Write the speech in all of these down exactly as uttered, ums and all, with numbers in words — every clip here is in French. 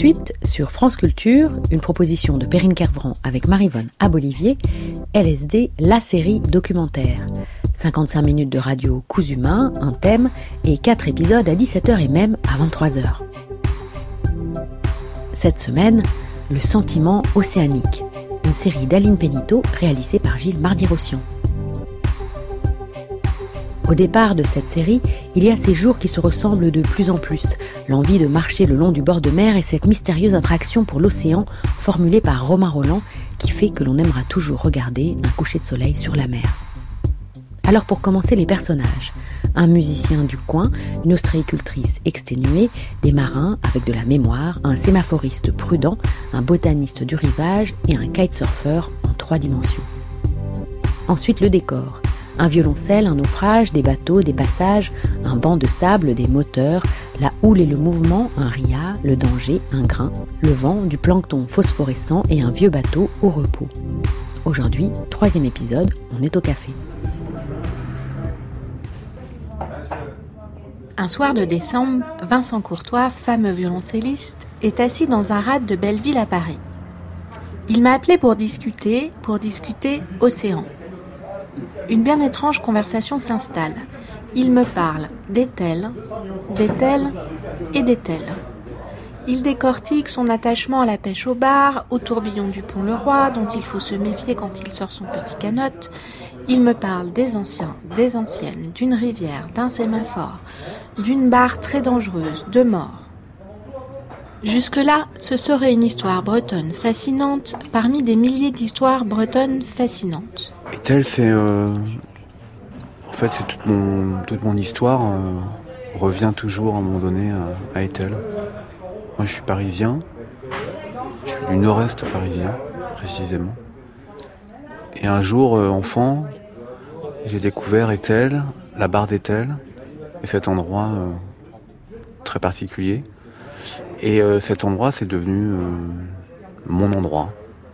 suite, sur France Culture, une proposition de Perrine Kervran avec Maryvonne Abolivier, L S D, la série documentaire. cinquante-cinq minutes de radio coups humains, un thème et quatre épisodes à dix-sept heures et même à vingt-trois heures. Cette semaine, Le sentiment océanique, une série d'Aline Péniteau réalisée par Gilles Mardy-Rossian. Au départ de cette série, il y a ces jours qui se ressemblent de plus en plus, l'envie de marcher le long du bord de mer et cette mystérieuse attraction pour l'océan formulée par Romain Rolland qui fait que l'on aimera toujours regarder un coucher de soleil sur la mer. Alors pour commencer, les personnages. Un musicien du coin, une ostréicultrice exténuée, des marins avec de la mémoire, un sémaphoriste prudent, un botaniste du rivage et un kitesurfer en trois dimensions. Ensuite, le décor. Un violoncelle, un naufrage, des bateaux, des passages, un banc de sable, des moteurs, la houle et le mouvement, un ria, le danger, un grain, le vent, du plancton phosphorescent et un vieux bateau au repos. Aujourd'hui, troisième épisode, on est au café. Un soir de décembre, Vincent Courtois, fameux violoncelliste, est assis dans un rade de Belleville à Paris. Il m'a appelé pour discuter, pour discuter océan. Une bien étrange conversation s'installe. Il me parle d'Ethel, d'Ethel et d'Ethel. Il décortique son attachement à la pêche au bar, au tourbillon du Pont-le-Roi, dont il faut se méfier quand il sort son petit canot. Il me parle des anciens, des anciennes, d'une rivière, d'un sémaphore, d'une barre très dangereuse, de morts. Jusque-là, ce serait une histoire bretonne fascinante parmi des milliers d'histoires bretonnes fascinantes. Ethel, c'est... Euh... En fait, c'est toute mon, toute mon histoire euh, revient toujours à un moment donné à, à Ethel. Moi, je suis parisien. Je suis du nord-est parisien, précisément. Et un jour, euh, enfant, j'ai découvert Ethel, la barre d'Ethel, et cet endroit euh, très particulier. Et euh, cet endroit, c'est devenu euh, mon endroit.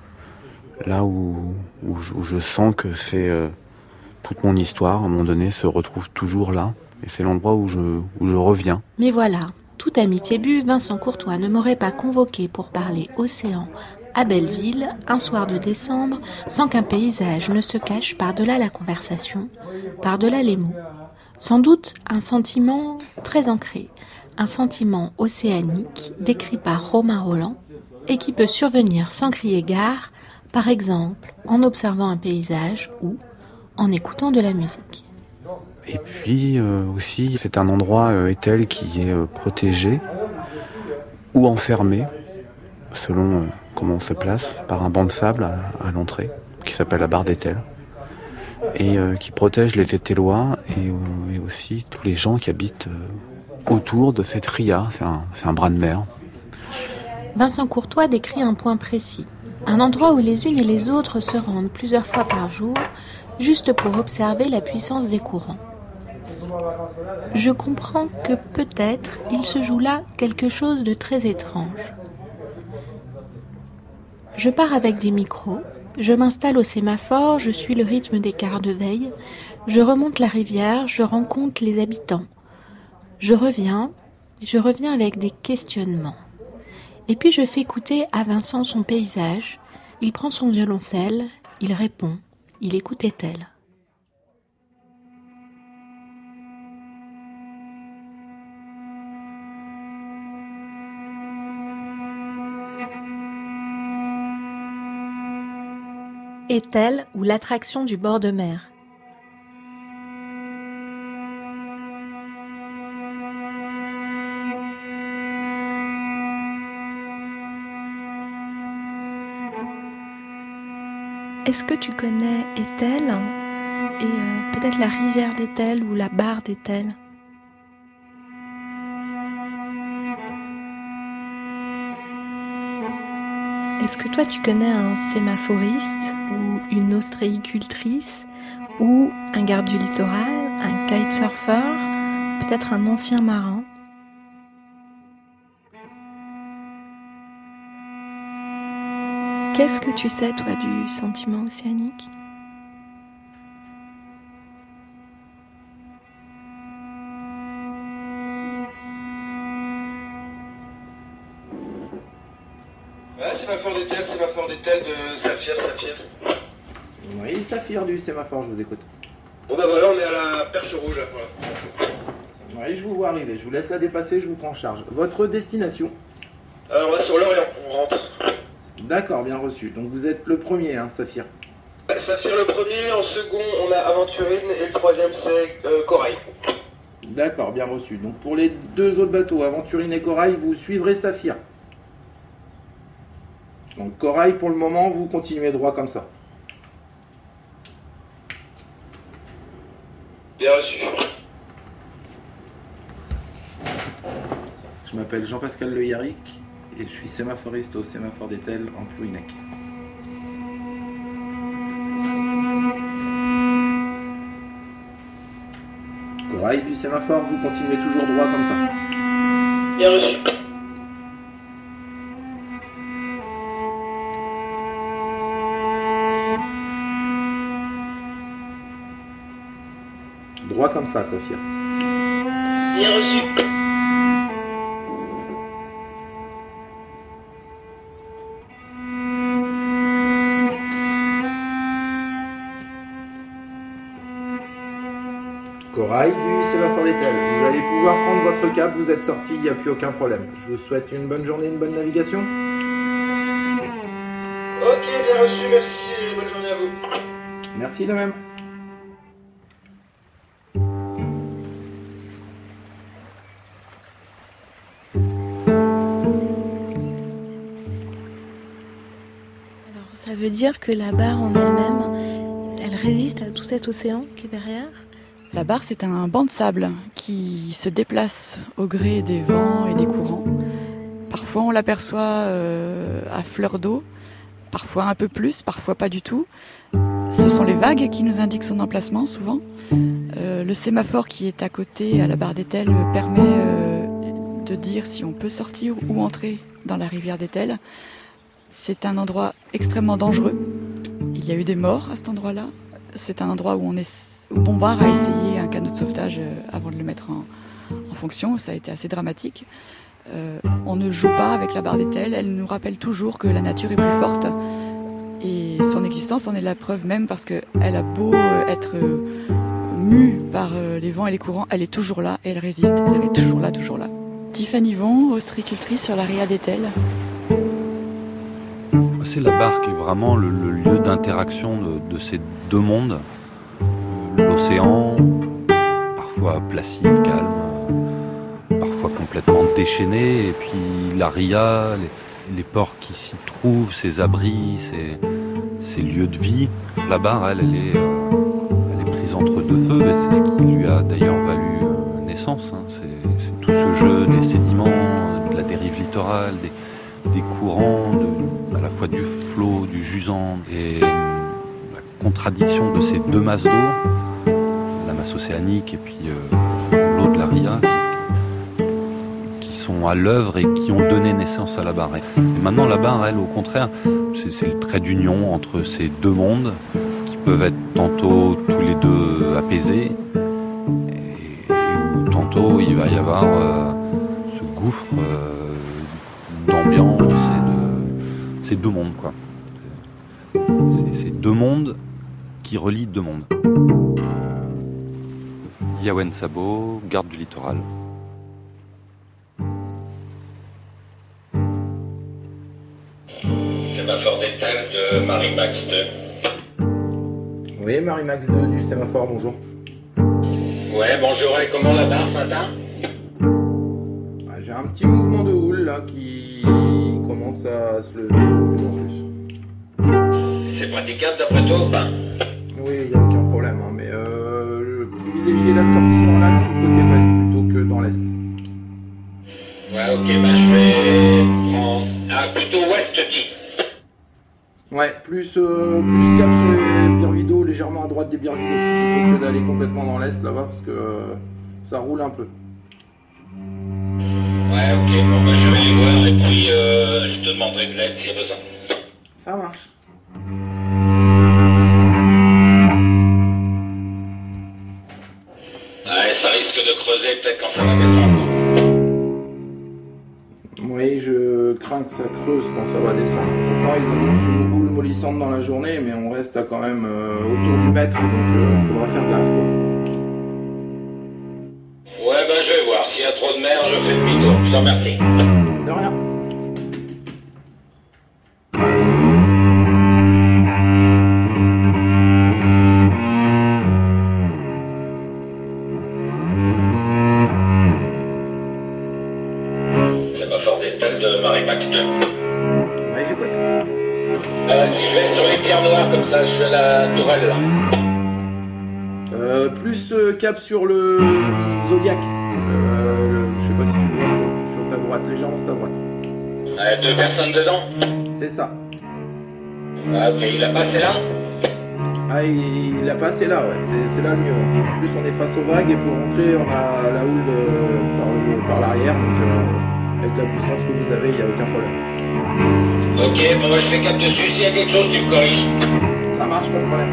Là où, où, je, où je sens que c'est euh, toute mon histoire, à un moment donné, se retrouve toujours là. Et c'est l'endroit où je, où je reviens. Mais voilà, toute amitié bue, Vincent Courtois ne m'aurait pas convoqué pour parler océan à Belleville, un soir de décembre, sans qu'un paysage ne se cache par-delà la conversation, par-delà les mots. Sans doute un sentiment très ancré, un sentiment océanique décrit par Romain Rolland et qui peut survenir sans crier gare, par exemple en observant un paysage ou en écoutant de la musique. Et puis euh, aussi, c'est un endroit, euh, Ethel, qui est euh, protégé ou enfermé, selon euh, comment on se place, par un banc de sable à, à l'entrée, qui s'appelle la barre d'Ethel, et euh, qui protège les Thétellois et, euh, et aussi tous les gens qui habitent euh, autour de cette ria, c'est un, c'est un bras de mer. Vincent Courtois décrit un point précis, un endroit où les unes et les autres se rendent plusieurs fois par jour, juste pour observer la puissance des courants. Je comprends que peut-être il se joue là quelque chose de très étrange. Je pars avec des micros, je m'installe au sémaphore, je suis le rythme des quarts de veille, je remonte la rivière, je rencontre les habitants. Je reviens, je reviens avec des questionnements. Et puis je fais écouter à Vincent son paysage, il prend son violoncelle, il répond, il écoute Ethel. Ethel ou l'attraction du bord de mer. Est-ce que tu connais Ethel et euh, peut-être la rivière d'Ethel ou la barre d'Ethel ? Est-ce que toi tu connais un sémaphoriste ou une ostréicultrice ou un garde du littoral, un kitesurfer, peut-être un ancien marin ? Qu'est-ce que tu sais toi du sentiment océanique ? sémaphore d'Etel, sémaphore d'Etel de Saphir, Saphir. Oui, Saphir du sémaphore, je vous écoute. Bon bah voilà, on est à la perche rouge là, voilà. Oui, je vous vois arriver, je vous laisse la dépasser, je vous prends en charge. Votre destination? Alors on va sur l'Orient, on rentre. D'accord, bien reçu. Donc vous êtes le premier, hein, Saphir. Saphir le premier, en second on a Aventurine et le troisième c'est euh, Corail. D'accord, bien reçu. Donc pour les deux autres bateaux, Aventurine et Corail, vous suivrez Saphir. Donc Corail, pour le moment, vous continuez droit comme ça. Bien reçu. Je m'appelle Jean-Pascal Le Yarrick et je suis sémaphoriste au sémaphore d'Etel en Plouhinec. Corail du sémaphore, vous continuez toujours droit comme ça. Bien reçu. Droit comme ça, Saphir. Bien reçu. Corail du sémaphore d'Etel. Vous allez pouvoir prendre votre cap, vous êtes sorti, il n'y a plus aucun problème. Je vous souhaite une bonne journée, une bonne navigation. Ok, bien reçu, merci et bonne journée à vous. Merci de même. Alors, ça veut dire que la barre en elle-même, elle résiste à tout cet océan qui est derrière? La barre, c'est un banc de sable qui se déplace au gré des vents et des courants. Parfois, on l'aperçoit euh, à fleur d'eau, parfois un peu plus, parfois pas du tout. Ce sont les vagues qui nous indiquent son emplacement, souvent. Euh, le sémaphore qui est à côté, à la barre d'Etel, permet euh, de dire si on peut sortir ou entrer dans la rivière d'Etel. C'est un endroit extrêmement dangereux. Il y a eu des morts à cet endroit-là. C'est un endroit où on est... Bombard a essayé un canot de sauvetage avant de le mettre en, en fonction. Ça a été assez dramatique. Euh, on ne joue pas avec la barre d'Etel. Elle nous rappelle toujours que la nature est plus forte. Et son existence en est la preuve même parce qu'elle a beau être mue par les vents et les courants, elle est toujours là et elle résiste. Elle est toujours là, toujours là. Tiffany Von, ostréicultrice sur la Ria d'Etel. C'est la barre qui est vraiment le, le lieu d'interaction de, de ces deux mondes. L'océan, parfois placide, calme, parfois complètement déchaîné, et puis la Ria, les, les ports qui s'y trouvent, ses abris, ses, ses lieux de vie. La barre, elle, elle est, euh, elle est prise entre deux feux, et c'est ce qui lui a d'ailleurs valu euh, naissance. Hein. C'est, c'est tout ce jeu des sédiments, de la dérive littorale, des, des courants, de, à la fois du flot, du jusant, et la contradiction de ces deux masses d'eau, la masse océanique et puis euh, l'eau de la Ria, qui, qui sont à l'œuvre et qui ont donné naissance à la barre. Et maintenant, la barre, elle, au contraire, c'est, c'est le trait d'union entre ces deux mondes qui peuvent être tantôt tous les deux apaisés et, et où tantôt il va y avoir euh, ce gouffre euh, d'ambiance et de ces deux mondes, quoi. C'est ces deux mondes qui relient deux mondes. Yawen Sabo, garde du littoral. Sémaphore d'Etel de Marie-Max deux. Oui, Marie-Max deux du sémaphore, bonjour. Ouais, bonjour, et comment la barre ce matin? Ah, j'ai un petit mouvement de houle là qui commence à se lever de plus en plus. C'est praticable d'après toi ou pas? Oui, il n'y a aucun problème, hein, mais euh, je privilégie la sortie dans l'axe ou côté ouest plutôt que dans l'est. Ouais, ok, bah je vais prendre... Ah, plutôt ouest, tu dis? Ouais, plus, euh, plus cap sur les Birvido, légèrement à droite des Birvido, plutôt que d'aller complètement dans l'est là-bas, parce que euh, ça roule un peu. Ouais, ok, bon bah je vais les voir et puis euh, je te demanderai de l'aide s'il y a besoin. Ça marche. Ouais, ça risque de creuser peut-être quand ça va descendre. Oui, je crains que ça creuse quand ça va descendre. Pourtant, ils annoncent une boule mollissante dans la journée, mais on reste à quand même euh, autour du mètre, donc il euh, faudra faire gaffe, quoi. Ouais, ben je vais voir. S'il y a trop de mer, je fais demi-tour. Je te remercie. De rien. C'est pas fort des têtes de Marie Baxter. Ouais, j'écoute. Euh, si je vais sur les pierres noires comme ça, je fais la tourelle là. Euh, plus euh, cap sur le Zodiac. Euh, le- je sais pas si tu vois sur, sur ta droite, légèrement sur ta droite. Euh, deux personnes dedans. C'est ça. Ah, ok, il a passé là. Ah, il, il a passé là, ouais. C'est, c'est là le mieux. En plus, on est face aux vagues et pour rentrer, on a la houle de- par, le- par l'arrière. Donc, euh, avec la puissance que vous avez, il n'y a aucun problème. Ok, bon, moi je fais cap dessus. S'il y a quelque chose, tu me corriges. Ça marche, pas de problème.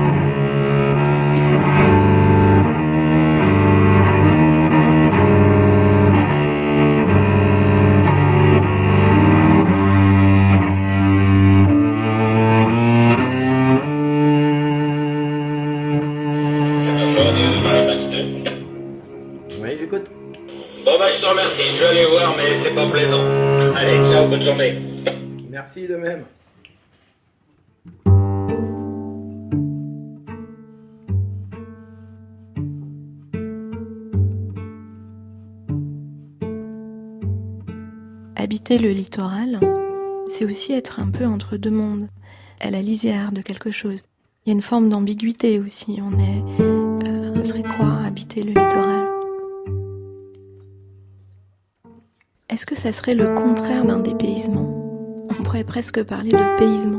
C'est pas fort de Marie Baxter. Oui, j'écoute. Bon, bah je te remercie. Je vais aller voir, mais c'est pas plaisant. Allez, ciao, bonne journée. Merci de même. Habiter le littoral, c'est aussi être un peu entre deux mondes, à la lisière de quelque chose. Il y a une forme d'ambiguïté aussi. On est, euh, ça serait quoi habiter le littoral? Est-ce que ça serait le contraire d'un dépaysement? On pourrait presque parler de paysement.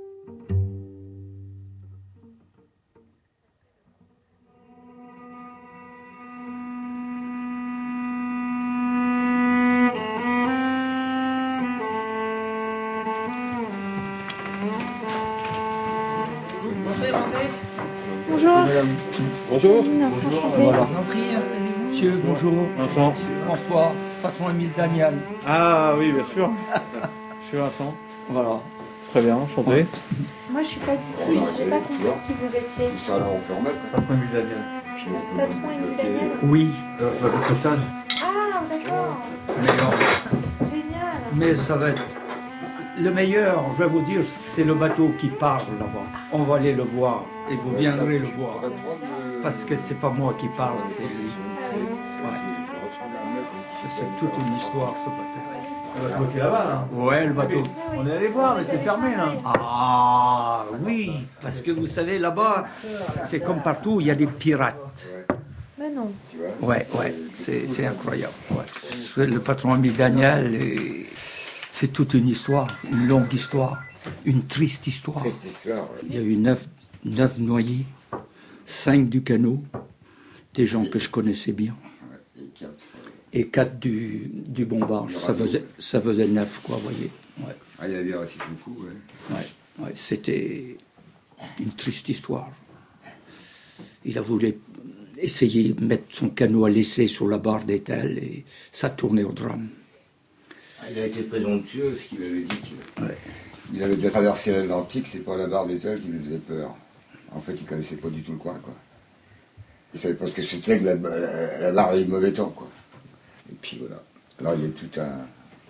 Bonjour. Bonjour. Voilà. Monsieur, bonjour. Vincent. François, patron de Miss Daniel. Ah oui, bien sûr. Je suis Vincent. Voilà. Très bien, enchanté. Moi, je suis pas d'ici. J'ai pas compris qui vous étiez. Ça, là, on peut remettre. Patron Émile Daniel. Patron Émile Daniel. Oui, Euh, ça va être sauvetage. Ah, d'accord. mais, euh, Génial. mais ça va être... Le meilleur, je vais vous dire, c'est le bateau qui parle là-bas. On va aller le voir et vous viendrez le voir. Parce que c'est pas moi qui parle, c'est lui. Ouais. C'est toute une histoire, ce bateau. On va se bloquer là-bas, là. Ouais, le bateau. On est allé voir, mais c'est fermé, là. Ah oui, parce que vous savez, là-bas, c'est comme partout, il y a des pirates. Mais non. Ouais, ouais, c'est, c'est incroyable. Ouais. Le patron Émile Daniel, et c'est toute une histoire, une longue histoire, une triste histoire. Il y a eu neuf, neuf noyés, cinq du canot, des gens que je connaissais bien, et quatre du, du bombard. Ça faisait, ça faisait neuf, quoi, vous voyez. Ouais. Ah, il y avait aussi beaucoup, ouais. Ouais, ouais, c'était une triste histoire. Il a voulu essayer de mettre son canot à l'essai sur la barre d'étel et ça tournait au drame. Il a été présomptueux, ce qu'il avait dit qu'il Ouais. il avait déjà traversé l'Atlantique, c'est pas la barre d'étel qui lui faisait peur. En fait, il connaissait pas du tout le coin, quoi. Il savait pas ce que c'était que la, la, la barre du mauvais temps, quoi. Et puis voilà. Alors il y a tout un...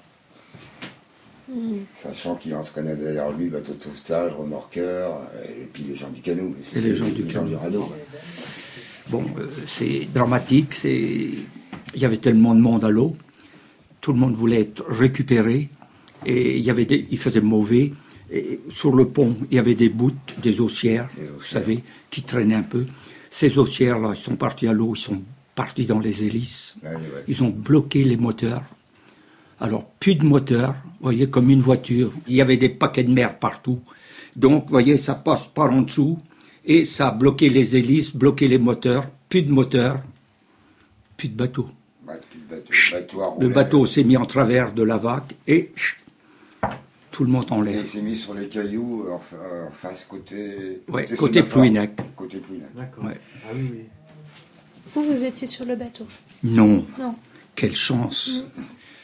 Mmh. Sachant qu'il entraînait derrière lui le bateau de sauvetage, remorqueur, et puis les gens du canot. Et les gens du canot. du radeau. Ouais. Bon, euh, c'est dramatique, c'est... il y avait tellement de monde à l'eau, tout le monde voulait être récupéré, et il, y avait des... il faisait mauvais, et sur le pont, il y avait des bouts, des haussières, vous savez, qui traînaient un peu. Ces haussières-là, ils sont partis à l'eau, ils sont partis dans les hélices, Ouais, ouais. ils ont bloqué les moteurs. Alors, plus de moteur, vous voyez, comme une voiture. Il y avait des paquets de mer partout. Donc, vous voyez, ça passe par en dessous et ça a bloqué les hélices, bloqué les moteurs. Plus de moteur, plus de bateau. Ouais, puis le bateau, le bateau a Le roulé. bateau s'est mis en travers de la vague et tout le monde en Et l'air. il s'est mis sur les cailloux en, fa- en face côté... Ouais, côté Sémaphore. Plouhinec. Côté Plouhinec. D'accord. Ouais. Ah oui, oui. Vous, vous étiez sur le bateau. Non, Non. quelle chance.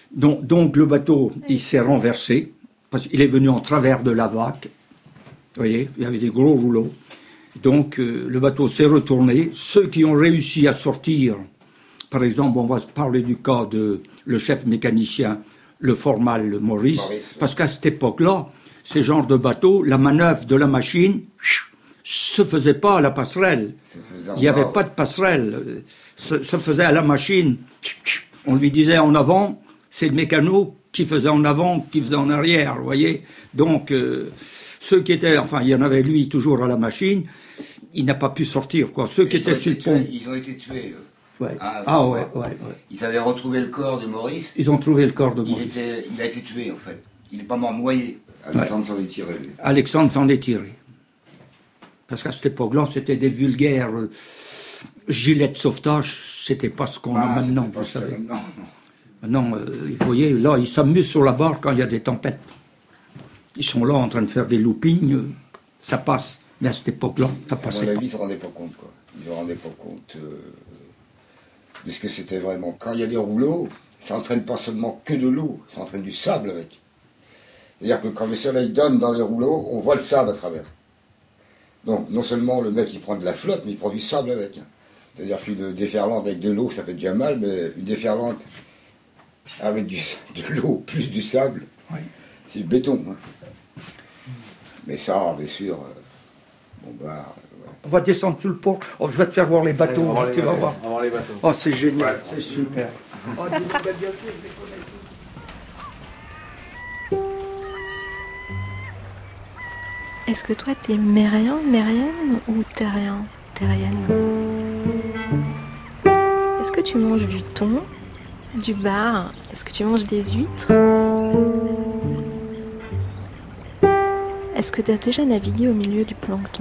Donc, donc le bateau, il s'est renversé, parce qu'il est venu en travers de la vague. Vous voyez, il y avait des gros rouleaux. Donc euh, le bateau s'est retourné. Ceux qui ont réussi à sortir, par exemple, on va parler du cas de le chef mécanicien, le formal le Maurice, Maurice parce qu'à cette époque-là, ces genres de bateaux, la manœuvre de la machine se faisait pas à la passerelle. Il n'y avait pas de passerelle. Se, se faisait à la machine. On lui disait en avant, c'est le mécano qui faisait en avant, qui faisait en arrière, vous voyez. Donc, euh, ceux qui étaient, enfin, il y en avait lui toujours à la machine, il n'a pas pu sortir, quoi. Ceux qui étaient sur le pont. Ils ont été tués, eux. Ouais. Ah, ah ouais, ouais, ouais. Ils avaient retrouvé le corps de Maurice. Ils ont trouvé le corps de Maurice. Il, était, il a été tué, en fait. Il n'est pas mort noyé. Alexandre ouais. s'en est tiré. Lui. Alexandre s'en est tiré. Parce qu'à cette époque-là, c'était des vulgaires euh, gilets de sauvetage. C'était pas ce qu'on ah, a maintenant, vous savez. Maintenant, maintenant euh, vous voyez, là, ils s'amusent sur la barre quand il y a des tempêtes. Ils sont là en train de faire des loopings. Euh, ça passe. Mais à cette époque-là, ça passait pas. À mon avis, ils ne se rendaient pas compte, quoi. Ils ne se rendaient pas compte euh, de ce que c'était vraiment. Quand il y a des rouleaux, ça n'entraîne pas seulement que de l'eau, ça entraîne du sable avec. C'est-à-dire que quand le soleil donne dans les rouleaux, on voit le sable à travers. Donc, non seulement le mec il prend de la flotte, mais il prend du sable avec. C'est-à-dire qu'une déferlante avec de l'eau, ça fait déjà mal, mais une déferlante avec du, de l'eau plus du sable, oui. C'est du béton. Hein. Mais ça, bien sûr, euh, bon bah... Ouais. On va descendre sur le pont. Oh, je vais te faire voir les bateaux. Ouais, on va tu les vas bateaux. voir. On va voir les bateaux. Oh, c'est génial, ouais, c'est super. Oh, est-ce que toi, t'es mérien, mérienne ou terrien, terrienne? Est-ce que tu manges du thon, du bar? Est-ce que tu manges des huîtres? Est-ce que t'as déjà navigué au milieu du plancton?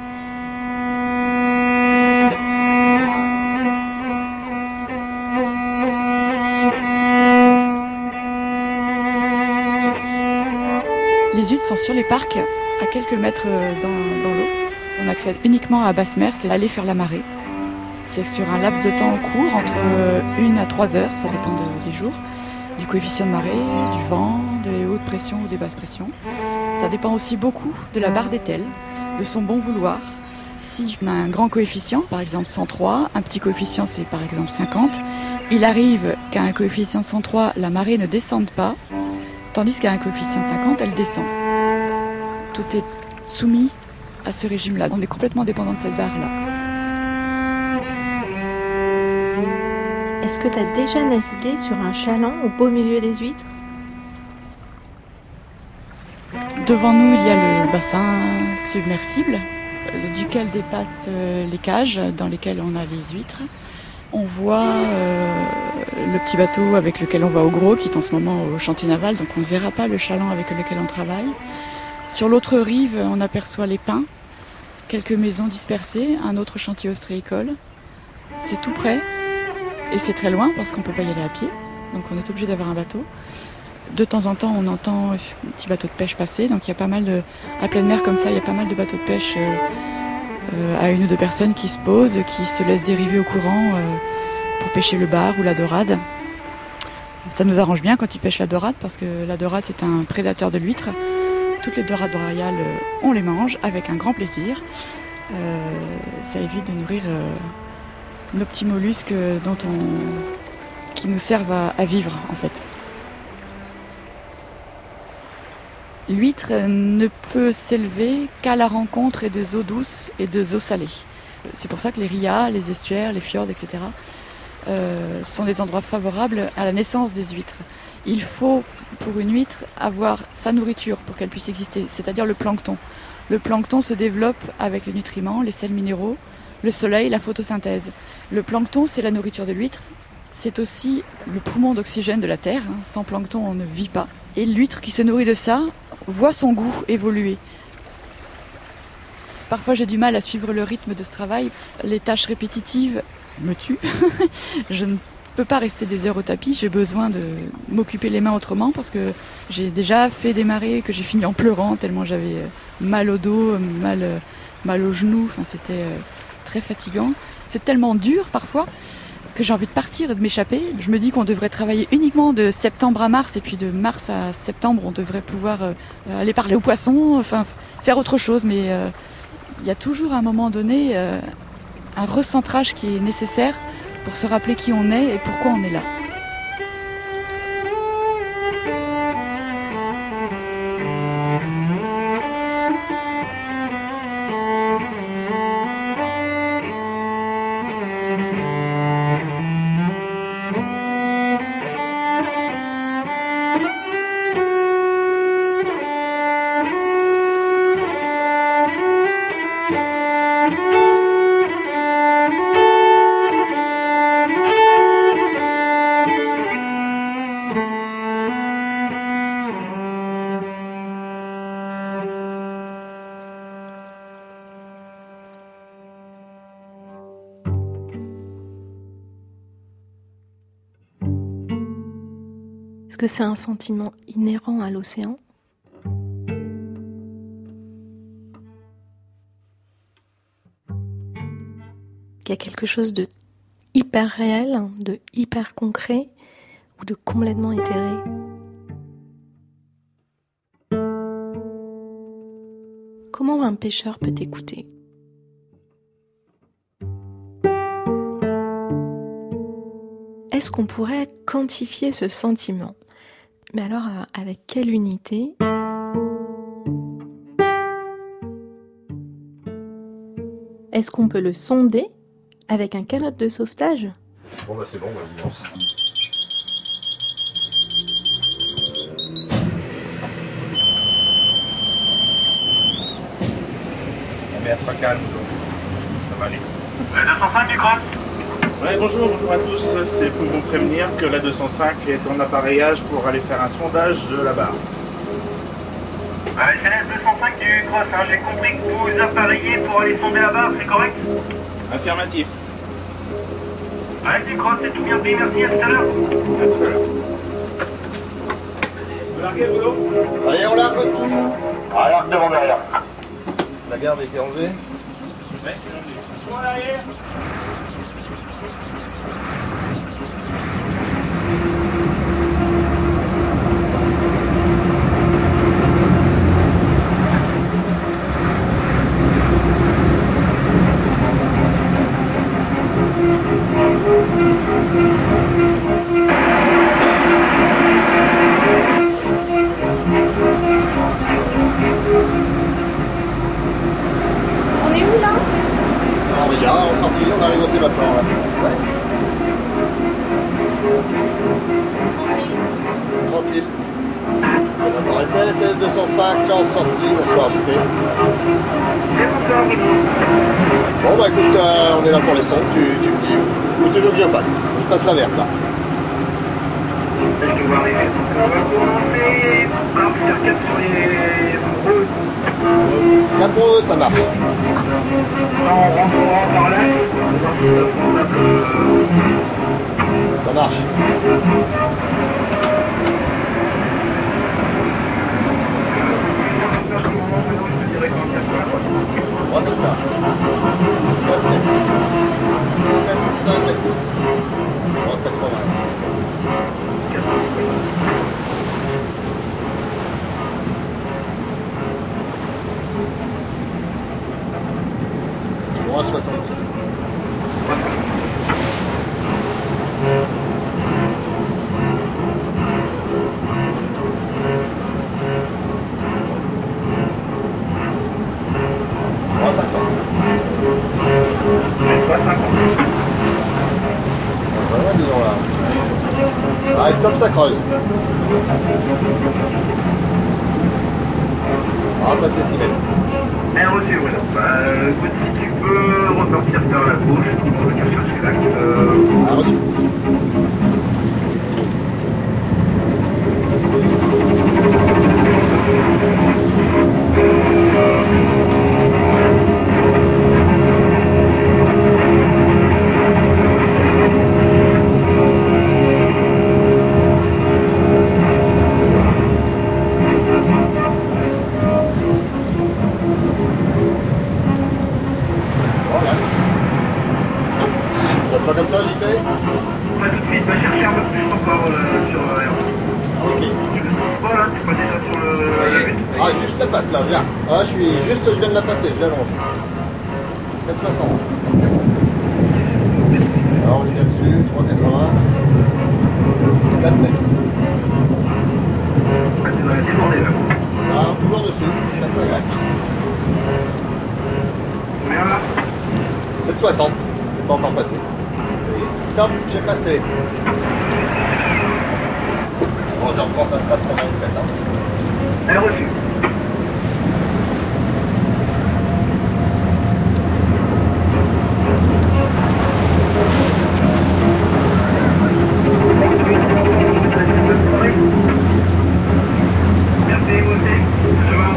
Les huîtres sont sur les parcs, à quelques mètres dans, dans l'eau. On accède uniquement à basse mer, c'est aller faire la marée. C'est sur un laps de temps court, entre une à trois heures, ça dépend de, des jours, du coefficient de marée, du vent, des hautes pressions ou des basses pressions. Ça dépend aussi beaucoup de la barre d'étel, de son bon vouloir. Si on a un grand coefficient, par exemple cent trois, un petit coefficient c'est par exemple cinquante, il arrive qu'à un coefficient cent trois, la marée ne descende pas, tandis qu'à un coefficient cinquante, elle descend. Tout est soumis à ce régime-là. On est complètement dépendant de cette barre-là. Est-ce que tu as déjà navigué sur un chaland au beau milieu des huîtres? Devant nous, il y a le bassin submersible, duquel dépassent les cages dans lesquelles on a les huîtres. On voit euh, le petit bateau avec lequel on va au gros, qui est en ce moment au chantier naval, donc on ne verra pas le chaland avec lequel on travaille. Sur l'autre rive, on aperçoit les pins, quelques maisons dispersées, un autre chantier ostréicole. C'est tout près, et c'est très loin parce qu'on ne peut pas y aller à pied, donc on est obligé d'avoir un bateau. De temps en temps, on entend un petit bateau de pêche passer, donc il y a pas mal de, à pleine mer comme ça, il y a pas mal de bateaux de pêche euh, euh, à une ou deux personnes qui se posent, qui se laissent dériver au courant euh, pour pêcher le bar ou la dorade. Ça nous arrange bien quand ils pêchent la dorade, parce que la dorade c'est un prédateur de l'huître. Toutes les dorades royales, on les mange avec un grand plaisir. Euh, ça évite de nourrir euh, nos petits mollusques dont on, qui nous servent à, à vivre en fait. L'huître ne peut s'élever qu'à la rencontre des eaux douces et des eaux salées. C'est pour ça que les rias, les estuaires, les fjords, et cetera euh, sont des endroits favorables à la naissance des huîtres. Il faut, pour une huître, avoir sa nourriture pour qu'elle puisse exister, c'est-à-dire le plancton. Le plancton se développe avec les nutriments, les sels minéraux, le soleil, la photosynthèse. Le plancton, c'est la nourriture de l'huître. C'est aussi le poumon d'oxygène de la Terre. Sans plancton, on ne vit pas. Et l'huître qui se nourrit de ça voit son goût évoluer. Parfois, j'ai du mal à suivre le rythme de ce travail. Les tâches répétitives me tuent. Je ne Je ne peux pas rester des heures au tapis, j'ai besoin de m'occuper les mains autrement parce que j'ai déjà fait des marées que j'ai fini en pleurant tellement j'avais mal au dos, mal, mal aux genoux, enfin, c'était très fatigant. C'est tellement dur parfois que j'ai envie de partir et de m'échapper. Je me dis qu'on devrait travailler uniquement de septembre à mars, et puis de mars à septembre, on devrait pouvoir euh, aller parler aux poissons, enfin faire autre chose. Mais euh, il y a toujours à un moment donné euh, un recentrage qui est nécessaire pour se rappeler qui on est et pourquoi on est là. Est-ce que c'est un sentiment inhérent à l'océan ? Qu'il y a quelque chose de hyper réel, de hyper concret ou de complètement éthéré ? Comment un pêcheur peut t'écouter ? Est-ce qu'on pourrait quantifier ce sentiment ? Mais alors, avec quelle unité ? Est-ce qu'on peut le sonder avec un canot de sauvetage ? Bon bah c'est bon, vas-y, lance. Mais elle sera calme, ça va aller. La deux cent cinq du Cross. Ouais, bonjour, bonjour à tous. C'est pour vous prévenir que la deux cent cinq est en appareillage pour aller faire un sondage de la barre. Ouais, c'est la deux cent cinq du Cross, hein. J'ai compris que vous appareillez pour aller sonder la barre, c'est correct ? Affirmatif. Ouais, du Cross, c'est tout bien pris, merci, à tout à l'heure. À tout à l'heure. Vous larguez, Bruno ? Allez, on largue tout. Ah, largue devant derrière. La garde était enlevée ? Ouais, Toi à l'arrière. On est où là ? Alors les gars, on sortit, on arrive au sémaphore là. Ouais. Tranquille. Sémaphore était, S S deux cent cinq en sortie, bonsoir J P. Bon bah écoute, euh, on est là pour les sondes, tu, tu me dis où, où tu veux que je passe. Je passe la verte là. Je dois arriver. On va commencer par faire quatre sur les roues. quatre pour eux, ça marche. Là, on rentrera par là. Ça marche. On va mettre ça. sept, cinq, dix. On va quatre-vingts. Moins soixante-dix. Moins cinquante. Voilà, disons là. Allez, top, ça creuse. On va passer six mètres. Bien reçu, voilà. Bah, écoute, si tu peux repartir vers la gauche, on va chercher l'axe. Euh... Ah, reçu. Pas comme ça, j'y fais? Pas tout de suite, va chercher un peu plus encore euh, sur le R. Ok. Voilà, tu pas déjà sur le... Ah, juste la passe là, viens. Ah, je suis juste, je viens de la passer, je l'allonge. quatre soixante. Alors on est bien dessus, trois quatre-vingts. quatre mètres. Ah, toujours dessus, quatre cinquante. Combien là? sept soixante, c'est pas encore passé. Stop, j'ai passé. Bon, je reprends sa trace qu'on a faite. Hein. Elle est reçue. Merci, vous aussi. Demain.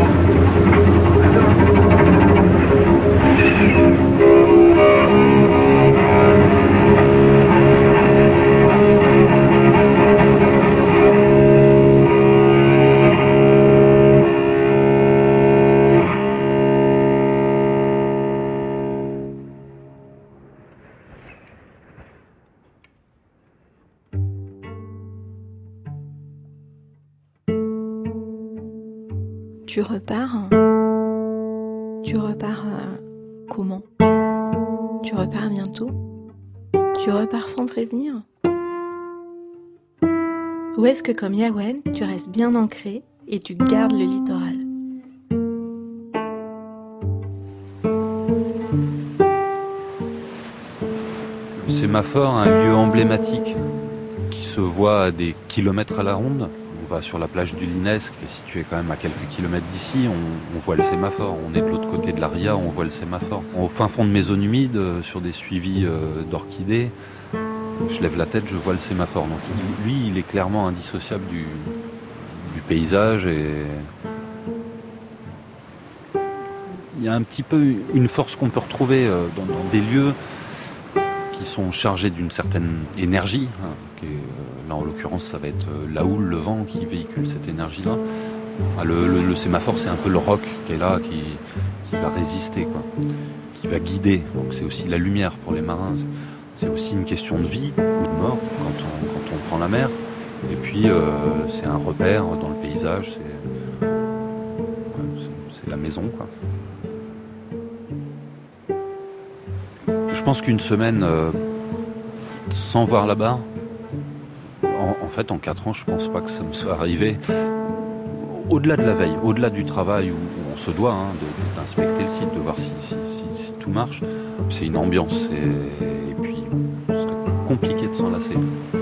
Tu repars. Tu repars euh, comment? Tu repars bientôt? Tu repars sans prévenir? Ou est-ce que comme Yawen, tu restes bien ancré et tu gardes le littoral? Le sémaphore, un lieu emblématique qui se voit à des kilomètres à la ronde. On va sur la plage du Linès, qui est située quand même à quelques kilomètres d'ici, on, on voit le sémaphore. On est de l'autre côté de la Ria, on voit le sémaphore. Au fin fond de mes zones humides, sur des suivis d'orchidées, je lève la tête, je vois le sémaphore. Donc lui, il est clairement indissociable du, du paysage. Et il y a un petit peu une force qu'on peut retrouver dans, dans des lieux qui sont chargés d'une certaine énergie, hein, qui est, là en l'occurrence ça va être la houle, le vent qui véhicule cette énergie-là. Le, le, le sémaphore, c'est un peu le roc qui est là, qui, qui va résister, quoi, qui va guider. Donc c'est aussi la lumière pour les marins. C'est aussi une question de vie ou de mort quand on, quand on prend la mer. Et puis euh, c'est un repère dans le paysage, c'est, ouais, c'est la maison, quoi. Je pense qu'une semaine euh, sans voir la barre, en, en fait en quatre ans je pense pas que ça me soit arrivé. Au-delà de la veille, au-delà du travail où, où on se doit hein, de, d'inspecter le site, de voir si, si, si, si tout marche, c'est une ambiance et, et puis c'est compliqué de s'en lasser.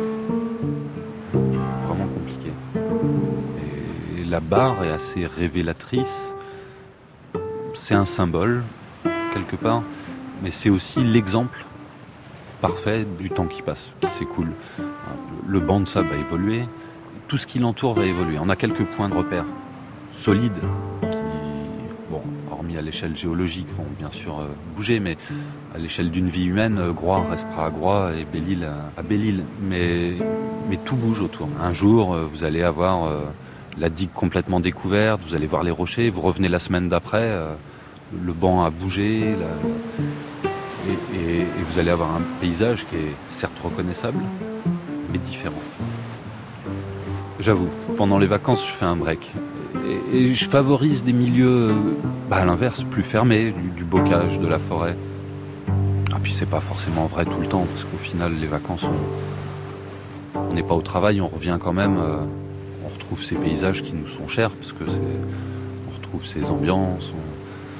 Vraiment compliqué. Et la barre est assez révélatrice, c'est un symbole quelque part. Mais c'est aussi l'exemple parfait du temps qui passe, qui s'écoule. Le banc de sable va évoluer, tout ce qui l'entoure va évoluer. On a quelques points de repère solides qui, bon, hormis à l'échelle géologique, vont bien sûr bouger, mais à l'échelle d'une vie humaine, Groix restera à Groix et Belle-Île à Belle-Île. Mais, mais tout bouge autour. Un jour, vous allez avoir la digue complètement découverte, vous allez voir les rochers, vous revenez la semaine d'après, le banc a bougé, la... Et, et, et vous allez avoir un paysage qui est certes reconnaissable, mais différent. J'avoue, pendant les vacances, je fais un break. Et, et je favorise des milieux, bah à l'inverse, plus fermés, du, du bocage, de la forêt. Ah puis c'est pas forcément vrai tout le temps, parce qu'au final, les vacances, on n'est pas au travail, on revient quand même, euh, on retrouve ces paysages qui nous sont chers, parce que c'est, on retrouve ces ambiances, on,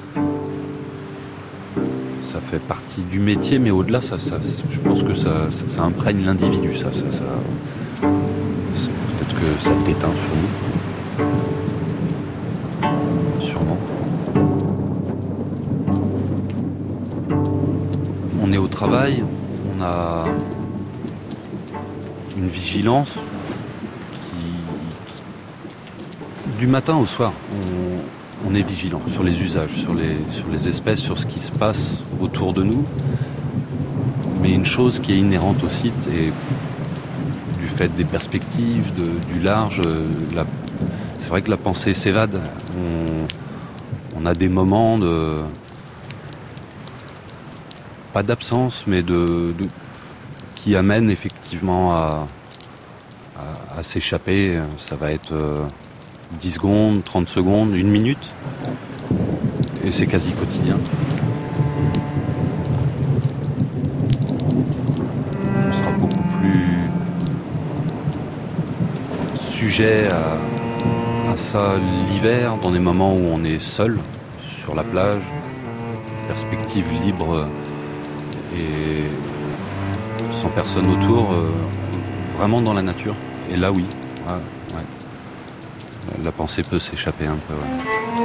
ça fait partie du métier, mais au-delà, ça, ça, je pense que ça, ça, ça imprègne l'individu. Ça, ça, ça, peut-être que ça déteint sur nous. Sûrement. On est au travail, on a une vigilance qui, qui du matin au soir, on, on est vigilant sur les usages, sur les, sur les espèces, sur ce qui se passe autour de nous. Mais une chose qui est inhérente au site, et du fait des perspectives, de, du large, la, c'est vrai que la pensée s'évade. On, on a des moments de, pas d'absence, mais de, de qui amène effectivement à, à, à s'échapper. Ça va être euh, dix secondes, trente secondes, une minute. Et c'est quasi quotidien. On sera beaucoup plus sujet à, à ça l'hiver, dans des moments où on est seul sur la plage, perspective libre et sans personne autour, euh, vraiment dans la nature. Et là, oui, ouais, ouais. La pensée peut s'échapper un peu. Ouais.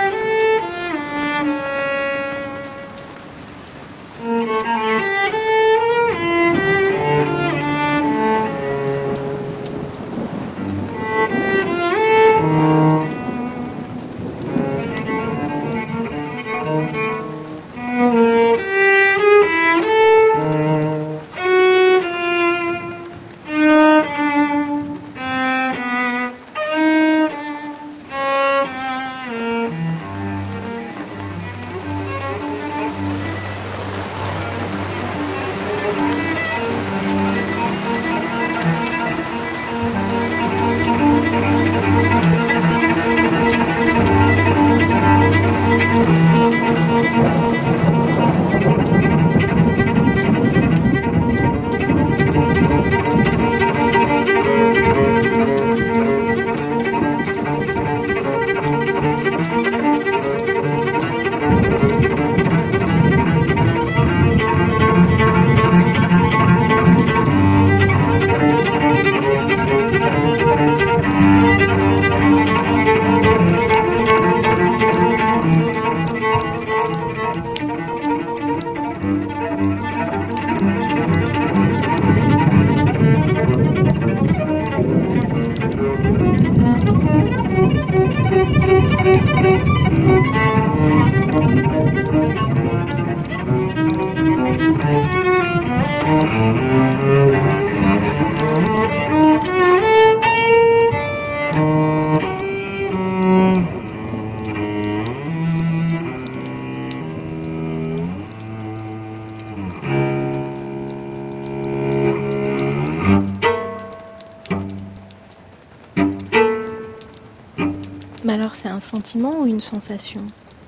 Mais alors c'est un sentiment ou une sensation ?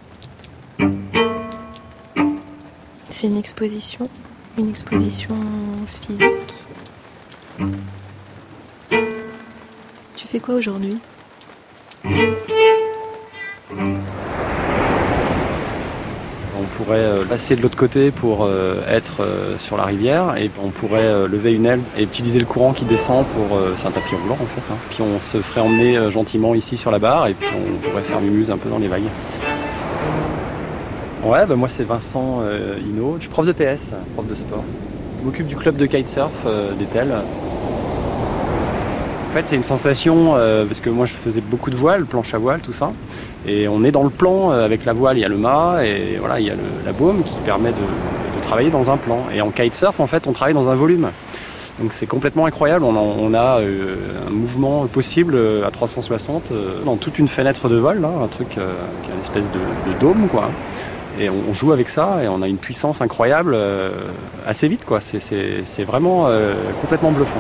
C'est une exposition ? Une exposition physique ? Tu fais quoi aujourd'hui ? On pourrait passer de l'autre côté pour être sur la rivière et on pourrait lever une aile et utiliser le courant qui descend pour... C'est un tapis roulant en fait. Hein. Puis on se ferait emmener gentiment ici sur la barre et puis on pourrait faire mumuse un peu dans les vagues. Ouais, bah moi c'est Vincent euh, Hinault, je suis prof de P S, prof de sport. Je m'occupe du club de kitesurf euh, d'Étel. En fait c'est une sensation, euh, parce que moi je faisais beaucoup de voile, planche à voile, tout ça. Et on est dans le plan, euh, avec la voile il y a le mât et voilà, il y a le, la baume qui permet de, de travailler dans un plan. Et en kitesurf en fait on travaille dans un volume. Donc c'est complètement incroyable, on a, on a euh, un mouvement possible à trois cent soixante euh, dans toute une fenêtre de vol, là, un truc euh, qui est une espèce de, de dôme quoi. Et on joue avec ça et on a une puissance incroyable euh, assez vite quoi. C'est, c'est, c'est vraiment euh, complètement bluffant.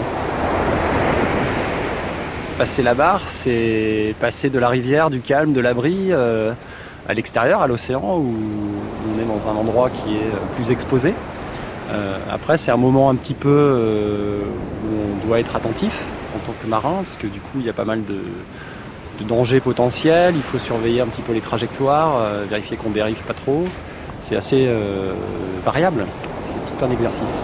Passer la barre, c'est passer de la rivière, du calme, de l'abri euh, à l'extérieur, à l'océan où on est dans un endroit qui est plus exposé. Euh, après c'est un moment un petit peu euh, où on doit être attentif en tant que marin parce que du coup il y a pas mal de... de dangers potentiels, il faut surveiller un petit peu les trajectoires, euh, vérifier qu'on dérive pas trop. C'est assez euh, variable, c'est tout un exercice.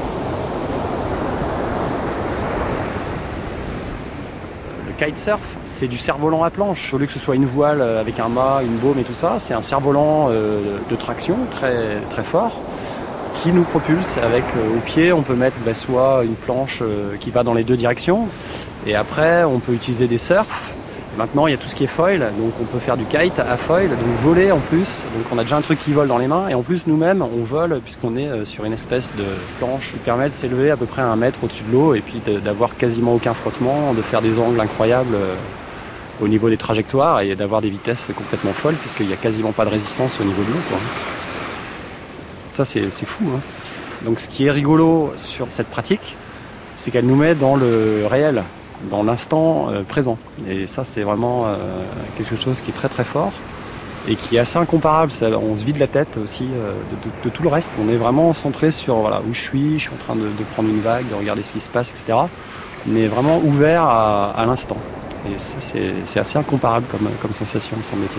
Le kitesurf, c'est du cerf-volant à planche. Au lieu que ce soit une voile avec un mât, une baume et tout ça, c'est un cerf-volant euh, de traction très, très fort qui nous propulse avec euh, au pied, on peut mettre bah, soit une planche euh, qui va dans les deux directions et après on peut utiliser des surfs. Maintenant, il y a tout ce qui est foil, donc on peut faire du kite à foil, donc voler en plus. Donc on a déjà un truc qui vole dans les mains, et en plus nous-mêmes, on vole puisqu'on est sur une espèce de planche qui permet de s'élever à peu près à un mètre au-dessus de l'eau, et puis de, d'avoir quasiment aucun frottement, de faire des angles incroyables au niveau des trajectoires, et d'avoir des vitesses complètement folles, puisqu'il n'y a quasiment pas de résistance au niveau de l'eau, quoi. Ça, c'est, c'est fou, hein. Donc ce qui est rigolo sur cette pratique, c'est qu'elle nous met dans le réel, dans l'instant euh, présent. Et ça, c'est vraiment euh, quelque chose qui est très très fort et qui est assez incomparable. Ça, on se vide la tête aussi euh, de, de, de tout le reste. On est vraiment centré sur voilà, où je suis, je suis en train de, de prendre une vague, de regarder ce qui se passe, et cetera. On est vraiment ouvert à, à l'instant. Et ça, c'est, c'est assez incomparable comme, comme sensation, me semble-t-il.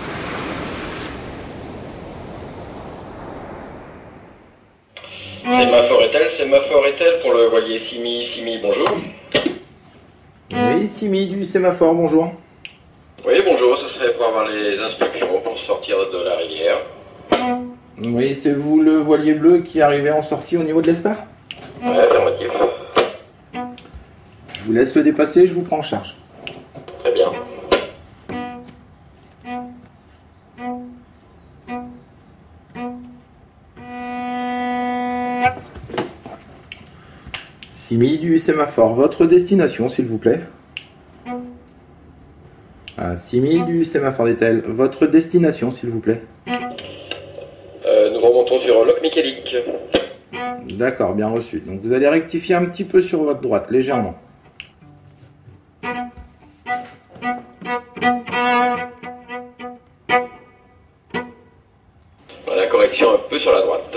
Sémaphore est-elle, sémaphore est-elle pour le voilier Simi, Simi, bonjour. Oui, Simi du sémaphore, bonjour. Oui, bonjour, ce serait pour avoir les instructions pour sortir de la rivière. Oui, c'est vous le voilier bleu qui arrivait en sortie au niveau de l'Esper ? Ouais, affirmatif. Je vous laisse le dépasser, je vous prends en charge. Très bien. Simi du sémaphore, votre destination s'il vous plaît. Ah, Simi du sémaphore d'Etel, votre destination s'il vous plaît. Euh, nous remontons sur Loc Michelic. D'accord, bien reçu. Donc vous allez rectifier un petit peu sur votre droite, légèrement. Voilà, correction un peu sur la droite.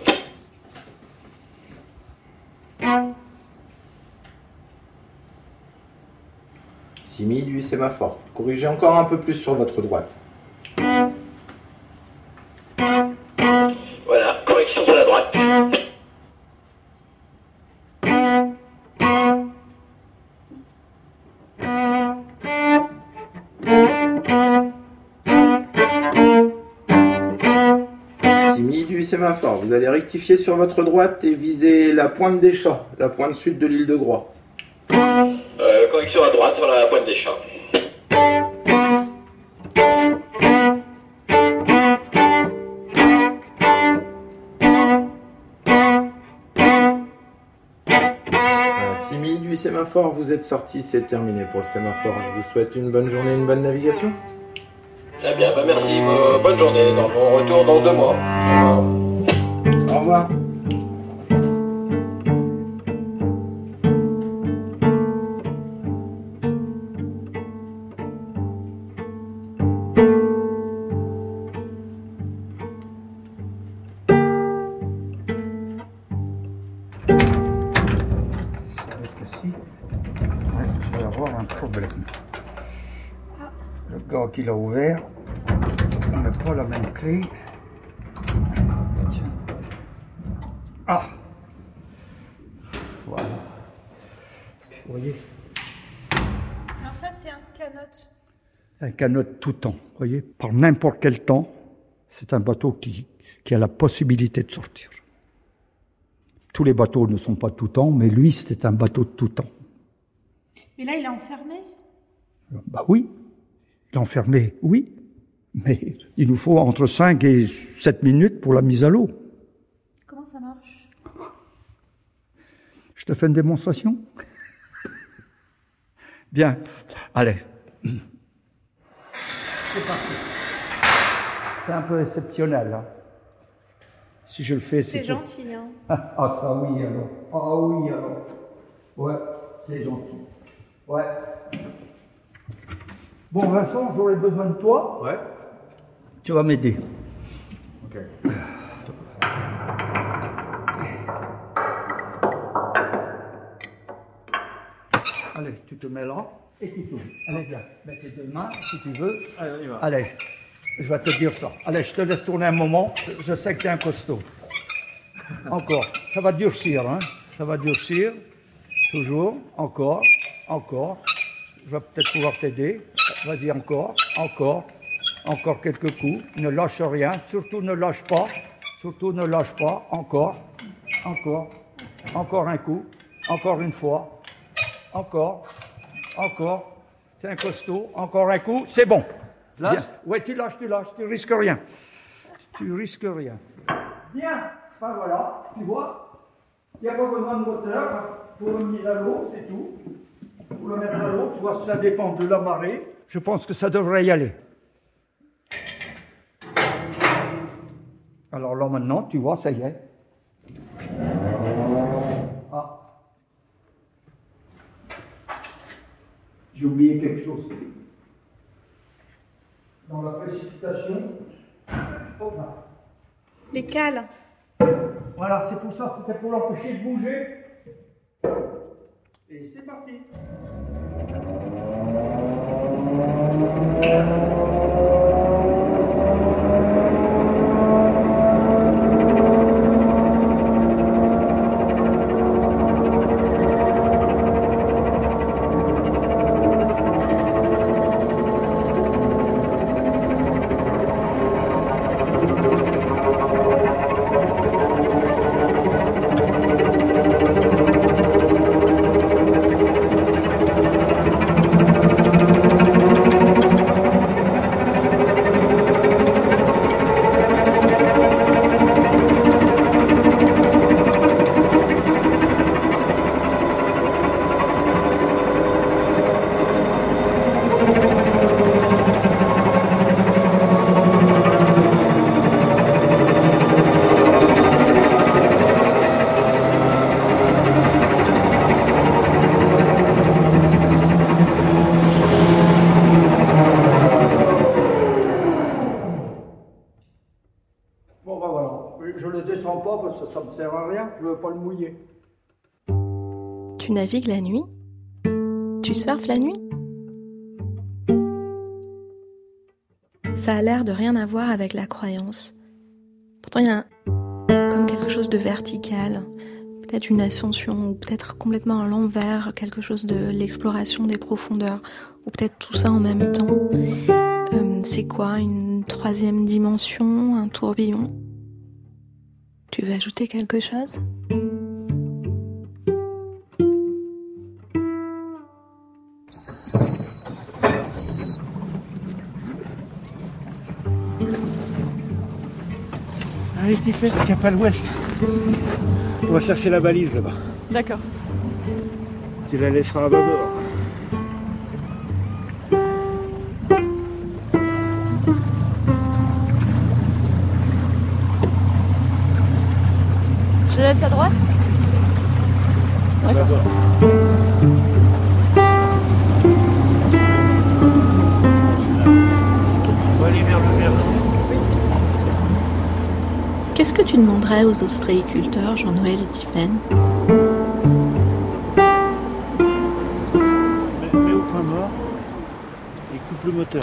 Simi du sémaphore, corrigez encore un peu plus sur votre droite. Voilà, correction sur la droite. Simi du sémaphore, vous allez rectifier sur votre droite et viser la pointe des Chats, la pointe sud de l'île de Groix. Euh, correction à droite sur la pointe des Chats. Simi du sémaphore, vous êtes sorti, c'est terminé pour le sémaphore. Je vous souhaite une bonne journée, une bonne navigation. Très bien, bah merci, euh, bonne journée, dans mon retour dans deux mois. Au revoir. Je vais avoir un problème. Le gars qui l'a ouvert, on n'a pas la même clé. Tiens. Ah! Voilà. Vous voyez? Alors ça c'est un canot. Un canot tout temps. Vous voyez? Par n'importe quel temps, c'est un bateau qui, qui a la possibilité de sortir. Tous les bateaux ne sont pas tout temps, mais lui c'est un bateau de tout temps. Et là il est enfermé? Bah oui, il est enfermé, oui. Mais il nous faut entre cinq et sept minutes pour la mise à l'eau. Comment ça marche? Je te fais une démonstration? Bien, allez. C'est parti. C'est un peu exceptionnel, hein. Si je le fais, c'est... C'est gentil, hein. Ah, ça oui, alors. Ah oui, alors. Ouais, c'est gentil. Ouais. Bon, Vincent, j'aurais besoin de toi. Ouais. Tu vas m'aider. Ok. Allez, tu te mets là et tu tournes. Allez, viens. Mets tes deux mains, si tu veux. Allez, on y va. Allez, je vais te dire ça. Allez, je te laisse tourner un moment. Je sais que tu es un costaud. Encore. Ça va durcir, hein. Ça va durcir. Toujours. Encore. Encore. Je vais peut-être pouvoir t'aider. Vas-y, encore. Encore. Encore quelques coups. Ne lâche rien. Surtout ne lâche pas. Surtout ne lâche pas. Encore. Encore. Encore un coup. Encore une fois. Encore. Encore. C'est un costaud. Encore un coup. C'est bon. Lâche. Ouais, tu lâches, tu lâches. Tu risques rien. Tu risques rien. Bien. Ben voilà. Tu vois. Il n'y a pas besoin de moteur pour une mise à l'eau. C'est tout. Pour le mettre à l'eau. Tu vois, ça dépend de la marée. Je pense que ça devrait y aller. Alors là, maintenant, tu vois, ça y est. J'ai oublié quelque chose. Dans la précipitation, hop là. Les cales. Voilà, c'est pour ça, c'était pour l'empêcher de bouger. Et c'est parti. Ça ne me sert à rien, je ne veux pas le mouiller. Tu navigues la nuit? Tu surfes la nuit? Ça a l'air de rien avoir avec la croyance. Pourtant, il y a un, comme quelque chose de vertical, peut-être une ascension, ou peut-être complètement à l'envers, quelque chose de l'exploration des profondeurs, ou peut-être tout ça en même temps. Euh, c'est quoi, une troisième dimension, un tourbillon? Tu veux ajouter quelque chose? Allez Tiffet, cap à l'ouest. On va chercher la balise là-bas. D'accord. Tu la laisseras à bâbord. Je laisse à droite? D'accord. On va aller vers le Verdon. Qu'est-ce que tu demanderais aux ostréiculteurs, Jean-Noël et Tiffaine? Mets, mets au point mort et coupe le moteur.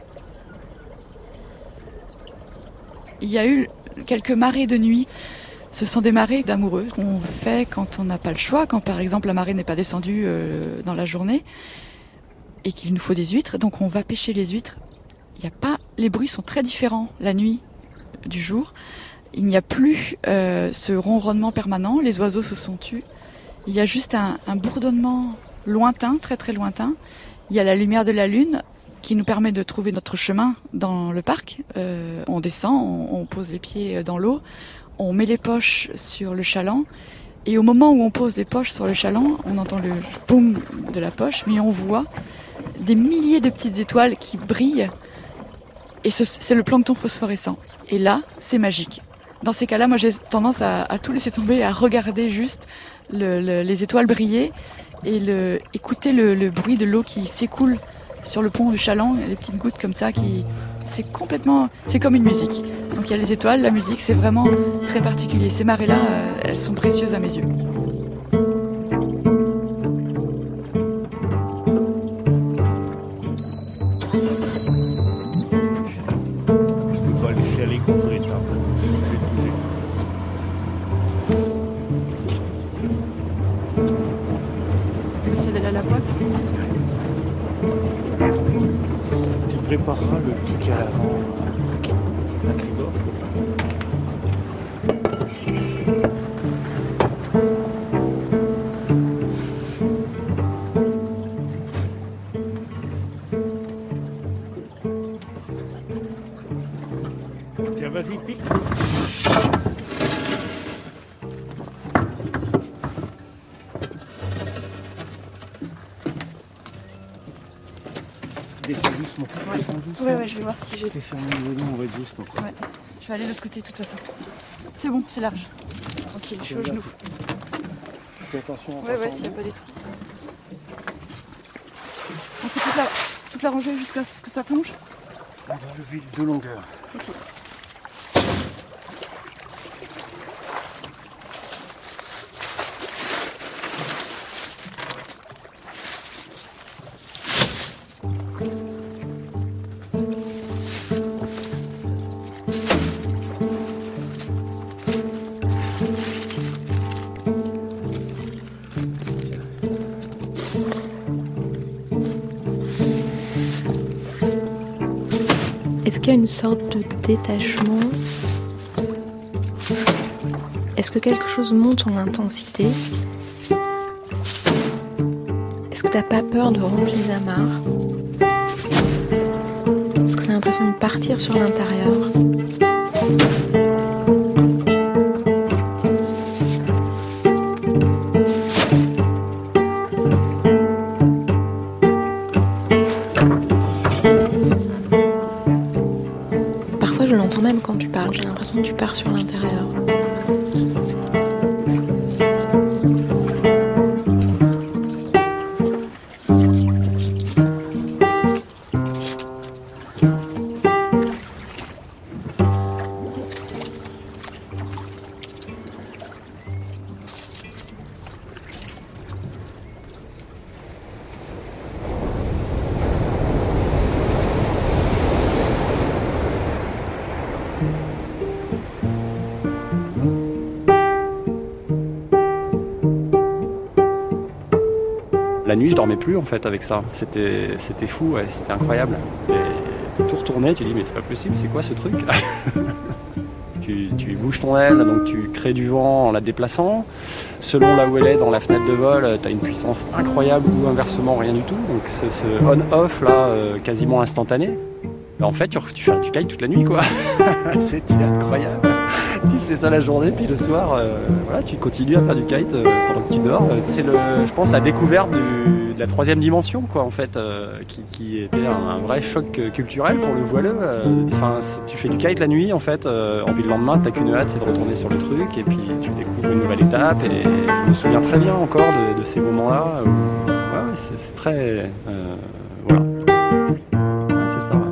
Il y a eu quelques marées de nuit. Ce sont des marées d'amoureux qu'on fait quand on n'a pas le choix, quand par exemple la marée n'est pas descendue euh, dans la journée et qu'il nous faut des huîtres, donc on va pêcher les huîtres. Il y a pas, les bruits sont très différents la nuit du jour. Il n'y a plus euh, ce ronronnement permanent, les oiseaux se sont tus. Il y a juste un, un bourdonnement lointain, très très lointain. Il y a la lumière de la lune qui nous permet de trouver notre chemin dans le parc. Euh, on descend, on, on pose les pieds dans l'eau. On met les poches sur le chaland et au moment où on pose les poches sur le chaland, on entend le boum de la poche, mais on voit des milliers de petites étoiles qui brillent et ce, c'est le plancton phosphorescent. Et là, c'est magique. Dans ces cas-là, moi j'ai tendance à, à tout laisser tomber, à regarder juste le, le, les étoiles briller et le, écouter le, le bruit de l'eau qui s'écoule sur le pont du chaland, des petites gouttes comme ça qui... C'est complètement, c'est comme une musique. Donc il y a les étoiles, la musique, c'est vraiment très particulier. Ces marées-là, euh, elles sont précieuses à mes yeux. Je ne peux pas laisser aller contre les tables. Je suis obligé de bouger. On essaie d'aller à la boîte. Tu prépareras le pic à l'avant. À tribord, s'il te plaît. Tiens, vas-y, pique. Descends doucement. Ouais. Descends doucement. Ouais, ouais, je vais voir si j'ai... Descends nous, on va être juste encore. Ouais. Je vais aller de l'autre côté de toute façon. C'est bon, c'est large. Ok, je suis au genou. Fais attention en Ouais, ouais, passant. s'il n'y a pas des trous. la, toute la rangée jusqu'à ce que ça plonge? On va lever les deux longueurs. Ok. Est-ce qu'il y a une sorte de détachement? Est-ce que quelque chose monte en intensité? Est-ce que t'as pas peur de rompre les amarres? Est-ce que t'as l'impression de partir sur l'intérieur? Je l'entends même quand tu parles, j'ai l'impression que tu pars sur l'intérieur. La nuit, je dormais plus en fait avec ça. C'était, c'était fou, ouais, c'était incroyable. Et tout retournait, tu dis mais c'est pas possible, c'est quoi ce truc? tu, tu bouges ton aile, donc tu crées du vent en la déplaçant. Selon là où elle est dans la fenêtre de vol, tu as une puissance incroyable ou inversement rien du tout. Donc c'est ce on-off là, euh, quasiment instantané. Mais en fait, tu, tu fais du kite toute la nuit quoi. C'était incroyable. Tu fais ça la journée, puis le soir, euh, voilà, tu continues à faire du kite euh, pendant que tu dors. C'est le, je pense, la découverte du, de la troisième dimension, quoi, en fait, euh, qui, qui était un, un vrai choc culturel pour le voileux. Enfin, euh, tu fais du kite la nuit, en fait, euh, envie le lendemain, t'as qu'une hâte, c'est de retourner sur le truc, et puis tu découvres une nouvelle étape. Et je me souviens très bien encore de, de ces moments-là. Où, ouais, c'est, c'est très, euh, voilà, ouais, c'est ça. Ouais.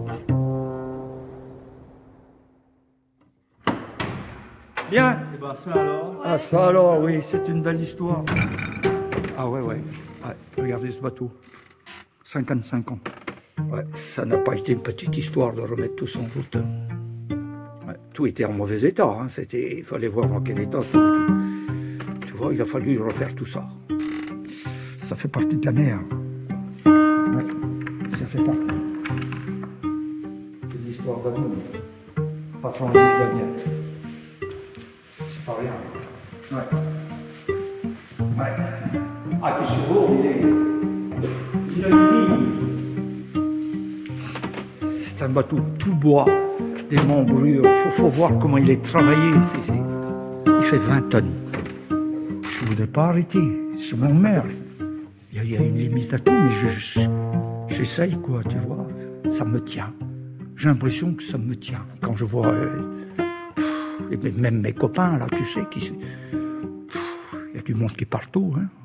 Bien. Et ben ça alors. Ah ça alors, oui, c'est une belle histoire. Ah ouais, ouais. ouais. Regardez ce bateau. cinquante-cinq ans. Ouais, ça n'a pas été une petite histoire de remettre tout ça en route. Ouais, tout était en mauvais état. Hein. C'était, il fallait voir dans quel état. Tout, tout. Tu vois, il a fallu refaire tout ça. Ça fait partie de la mer. Ouais, ça fait partie. C'est une histoire d'amour. Patron de Daniel. C'est pas rien. Ouais. Ouais. Ah, puis sur l'eau, il est. Il a une ligne. C'est un bateau tout bois, des membrures. Il faut, faut voir comment il est travaillé. C'est, c'est... Il fait vingt tonnes. Je ne voudrais pas arrêter. C'est mon mère. Il y, a, il y a une limite à tout, mais je, je, j'essaye, quoi, tu vois. Ça me tient. J'ai l'impression que ça me tient. Quand je vois. Euh, Et même mes copains, là, tu sais, qui, il y a du monde qui part tôt, hein.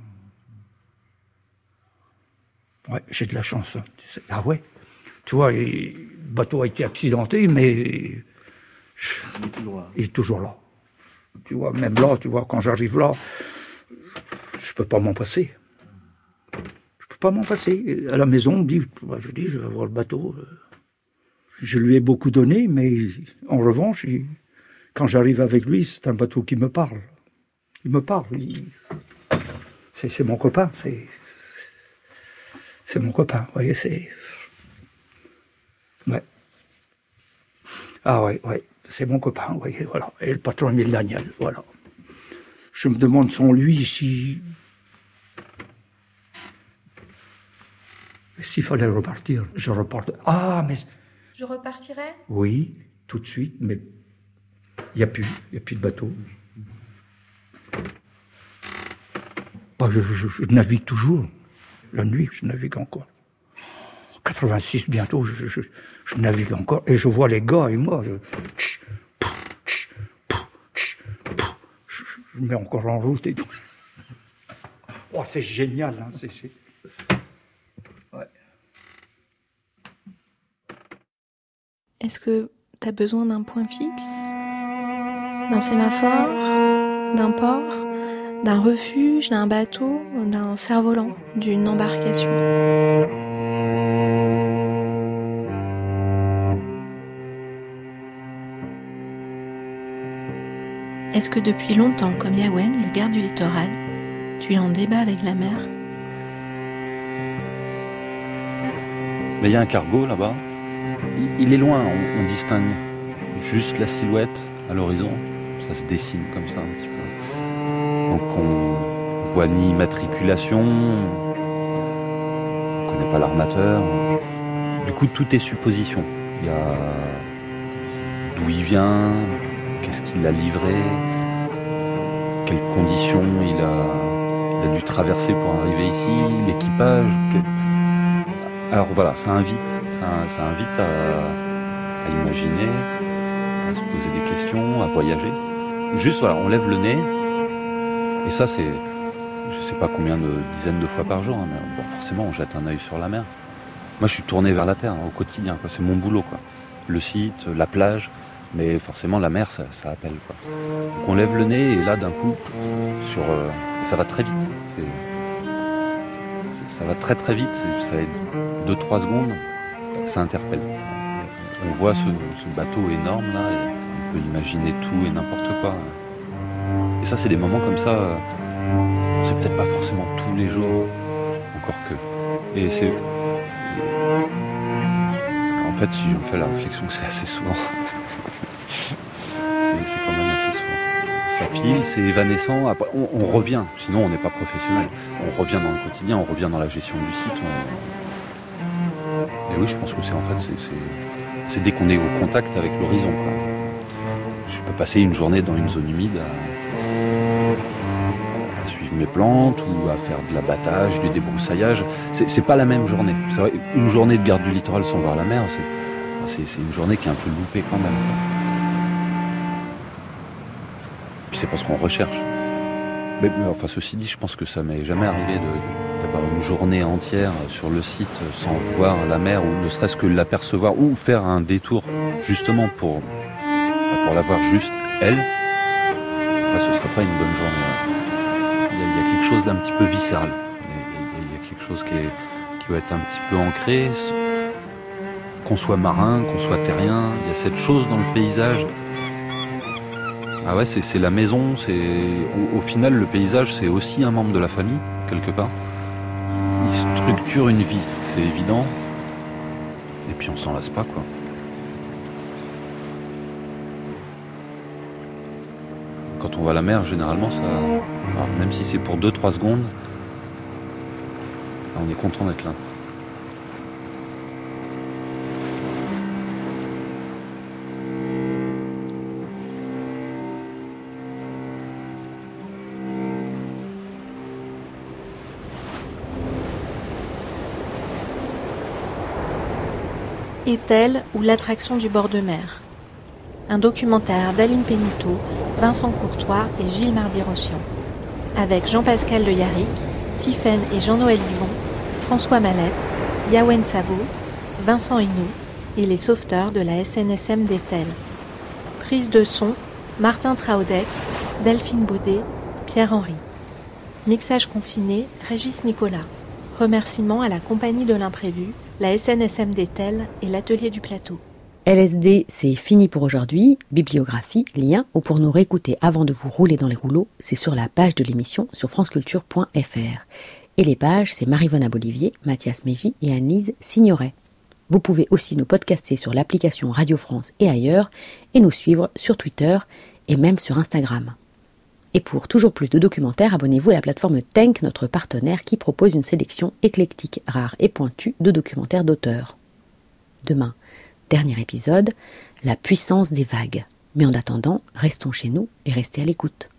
Ouais, j'ai de la chance. Hein. Ah ouais. Tu vois, le bateau a été accidenté, mais il est toujours là. Il est toujours là. Tu vois, même là, tu vois, quand j'arrive là, je peux pas m'en passer. Je peux pas m'en passer. À la maison, on me dit, je dis, je vais voir le bateau. Je lui ai beaucoup donné, mais en revanche, il... quand j'arrive avec lui, c'est un bateau qui me parle. Il me parle. Il... C'est, c'est mon copain. C'est, c'est mon copain. Vous voyez, c'est. Ouais. Ah ouais, ouais. C'est mon copain. Vous voyez, voilà. Et le patron Émile Daniel. Voilà. Je me demande sans lui si. S'il fallait repartir, je reparte. Ah, mais. Je repartirai? Oui, tout de suite, mais. Il n'y a plus, il n'y a plus de bateau. Bah, je, je, je navigue toujours. La nuit, je navigue encore. quatre-vingt-six bientôt, je, je, je navigue encore. Et je vois les gars et moi, je, je, je mets encore en route et tout. Oh, c'est génial, hein, c'est, c'est... Ouais. Est-ce que t'as besoin d'un point fixe, d'un sémaphore, d'un port, d'un refuge, d'un bateau, d'un cerf-volant, d'une embarcation? Est-ce que depuis longtemps, comme Yawen, le garde du littoral, tu es en débat avec la mer? Mais il y a un cargo là-bas. Il, il est loin, on, on distingue juste la silhouette à l'horizon. Ça se dessine comme ça un petit peu. Donc on voit ni immatriculation, on connaît pas l'armateur. Du coup, tout est supposition. Il y a d'où il vient, qu'est-ce qu'il a livré, quelles conditions il a, il a dû traverser pour arriver ici, l'équipage. Que... Alors voilà, ça invite, ça, ça invite à, à imaginer, à se poser des questions, à voyager. Juste voilà, on lève le nez, et ça c'est, je sais pas combien de dizaines de fois par jour, hein, mais bon, forcément on jette un œil sur la mer. Moi je suis tourné vers la terre hein, au quotidien, quoi. C'est mon boulot, quoi. Le site, la plage. Mais forcément, la mer, ça, ça appelle, quoi. Donc on lève le nez et là, d'un coup, sur, euh, ça va très vite. C'est, c'est, ça va très très vite. C'est, ça va être deux trois secondes, ça interpelle. On voit ce, ce bateau énorme là, et on peut imaginer tout et n'importe quoi. Et ça, c'est des moments comme ça. Euh, c'est peut-être pas forcément tous les jours, encore que. Et c'est. En fait, si je me fais la réflexion que c'est assez souvent. C'est, c'est quand même assez souvent. Ça file, c'est évanescent. Après, on, on revient, sinon on n'est pas professionnel. On revient dans le quotidien, on revient dans la gestion du site. On... Et oui, je pense que c'est en fait, c'est, c'est, c'est dès qu'on est au contact avec l'horizon, quoi. Je peux passer une journée dans une zone humide à, à suivre mes plantes ou à faire de l'abattage, du débroussaillage. C'est, c'est pas la même journée. C'est vrai, une journée de garde du littoral sans voir la mer, c'est, c'est, c'est une journée qui est un peu loupée quand même, quoi. C'est parce qu'on recherche. Mais, mais enfin, ceci dit, je pense que ça m'est jamais arrivé de, d'avoir une journée entière sur le site sans voir la mer, ou ne serait-ce que l'apercevoir, ou faire un détour justement pour, pour la voir juste, elle. Là, ce ne serait pas une bonne journée. Il y, a, il y a quelque chose d'un petit peu viscéral. Il y a, il y a quelque chose qui, est, qui va être un petit peu ancré. Qu'on soit marin, qu'on soit terrien, il y a cette chose dans le paysage. Ah ouais, c'est, c'est la maison, c'est au, au final le paysage c'est aussi un membre de la famille, quelque part. Il structure une vie, c'est évident. Et puis on s'en lasse pas, quoi. Quand on va à la mer, généralement, ça, alors, même si c'est pour deux trois secondes, on est content d'être là. Est-elle ou l'attraction du bord de mer? Un documentaire d'Aline Péniteau, Vincent Courtois et Gilles Mardy-Rossian. Avec Jean-Pascal Le Yarrick, Tiphaine et Jean-Noël Yvon, François Mallette, Yawen Sabot, Vincent Hinault et les sauveteurs de la S N S M d'Etel. Prise de son, Martin Traudec, Delphine Baudet, Pierre-Henri. Mixage confiné, Régis Nicolas. Remerciements à la Compagnie de l'Imprévu, la S N S M d'Etel et l'Atelier du Plateau. L S D, c'est fini pour aujourd'hui. Bibliographie, lien ou pour nous réécouter avant de vous rouler dans les rouleaux, c'est sur la page de l'émission sur franceculture point f r. Et les pages, c'est Marivonna Bolivier, Mathias Mégy et Annelise Signoret. Vous pouvez aussi nous podcaster sur l'application Radio France et ailleurs, et nous suivre sur Twitter et même sur Instagram. Et pour toujours plus de documentaires, abonnez-vous à la plateforme Tenk, notre partenaire qui propose une sélection éclectique, rare et pointue de documentaires d'auteurs. Demain, dernier épisode, la puissance des vagues. Mais en attendant, restons chez nous et restez à l'écoute.